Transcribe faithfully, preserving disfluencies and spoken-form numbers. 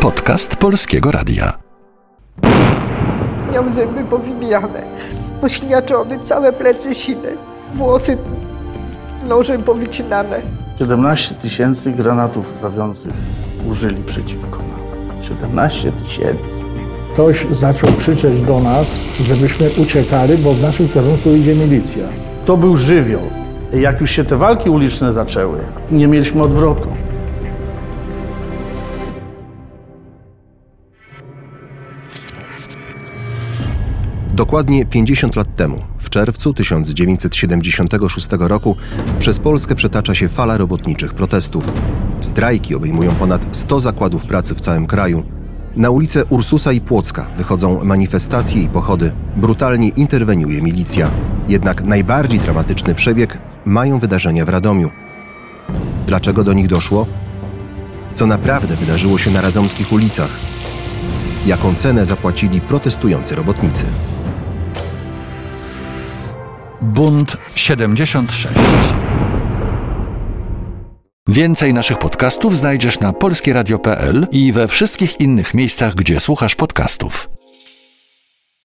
Podcast Polskiego Radia. Miał zęby powybijane, pośniaczony, całe plecy sine, włosy nożem powycinane. siedemnaście tysięcy granatów trawiących użyli przeciwko nam. siedemnaście tysięcy. Ktoś zaczął krzyczeć do nas, żebyśmy uciekali, bo w naszym kierunku idzie milicja. To był żywioł. Jak już się te walki uliczne zaczęły, nie mieliśmy odwrotu. Dokładnie pięćdziesiąt lat temu, w czerwcu tysiąc dziewięćset siedemdziesiątego szóstego roku, przez Polskę przetacza się fala robotniczych protestów. Strajki obejmują ponad sto zakładów pracy w całym kraju. Na ulice Ursusa i Płocka wychodzą manifestacje i pochody. Brutalnie interweniuje milicja. Jednak najbardziej dramatyczny przebieg mają wydarzenia w Radomiu. Dlaczego do nich doszło? Co naprawdę wydarzyło się na radomskich ulicach? Jaką cenę zapłacili protestujący robotnicy? Bunt siedemdziesiąt sześć. Więcej naszych podcastów znajdziesz na polskieradio kropka p l i we wszystkich innych miejscach, gdzie słuchasz podcastów.